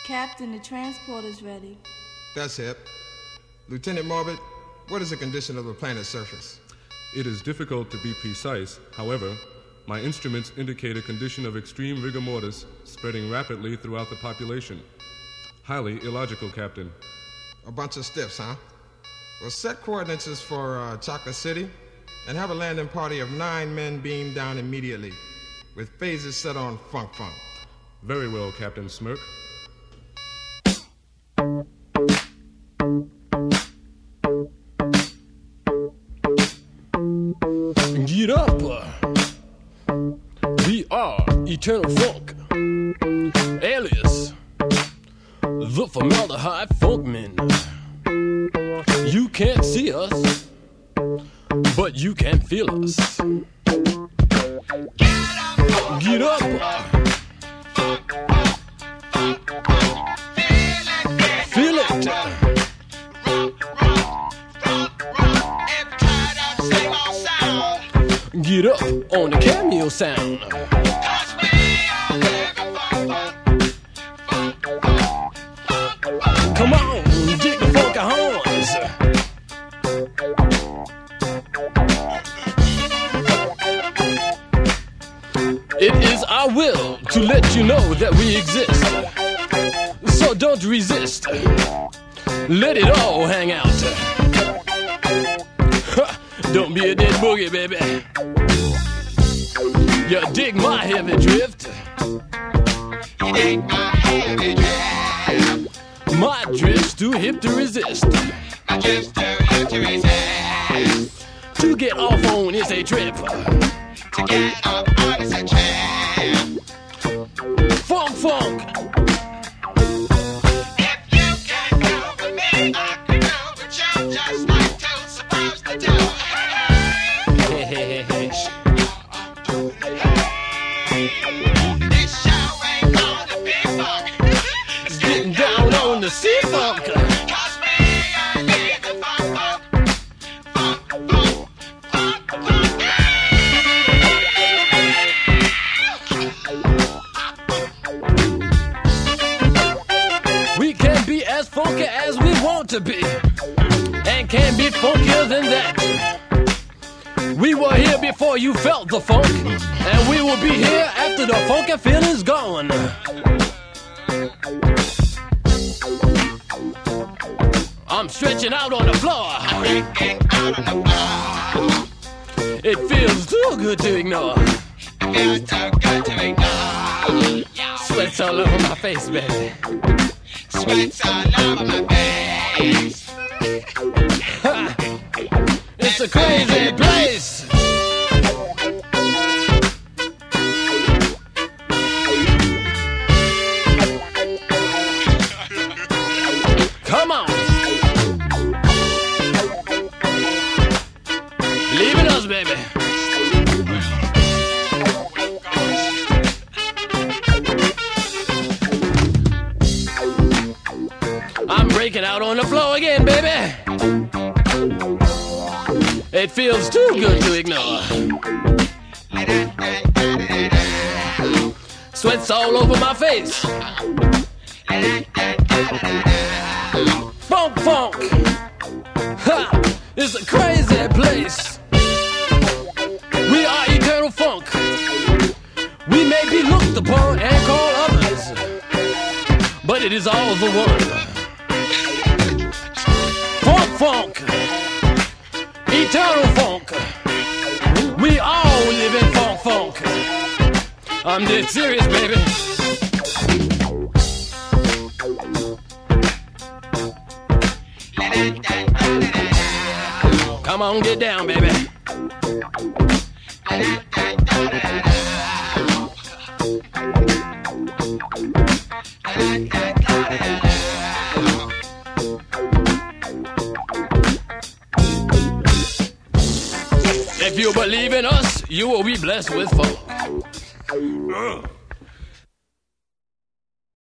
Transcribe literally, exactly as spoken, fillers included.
Captain, the transporter's ready. That's hip. Lieutenant Morbid, what is the condition of the planet's surface? It is difficult to be precise. However, my instruments indicate a condition of extreme rigor mortis spreading rapidly throughout the population. Highly illogical, Captain. A bunch of stiffs, huh? Well, set coordinates for uh, Chocolate City and have a landing party of nine men beam down immediately with phases set on Funk Funk. Very well, Captain Smirk. Get up! We are Eternal Funk, alias the Formaldehyde Funkmen. You can't see us, but you can feel us. Get up! Feel it! Get up on the cameo sound. Come on, dig the funky horns. It is our will to let you know that we exist. So don't resist. Let it all hang out. Don't be a dead boogie, baby. You dig my heavy drift. You dig my heavy drift. My drift's too hip to resist. My drift's too hip to resist. To get off on is a trip. To get off on is a trip. Funk, funk. If you can go with me, I can go with you, just like Toad's supposed to do. Hey, hey, hey, hey. This show ain't gonna be funk. It's getting down on the sea funk. Cause we are the funk, funk, funk, funk, funk, funk. We can be as funky as we want to be, and can be funkier than that. We were here before you felt the funk, and we will be here after the funky feeling's gone. I'm stretching out on the floor. Out on the floor. It feels too good to ignore. It feels too good to ignore. Sweat's all over my face, baby. Sweat's all over my face. It's a crazy place. Come on. Leaving us, baby. I'm breaking out on the floor again, baby. It feels too good to ignore. Sweat's all over my face. Funk, funk. Ha! It's a crazy place. We are Eternal Funk. We may be looked upon and called others, but it is all the one. Funk, funk. Eternal Funk. We all live in funk, funk. I'm dead serious, baby. Come on, get down, baby. If you believe in us, you will be blessed with funk.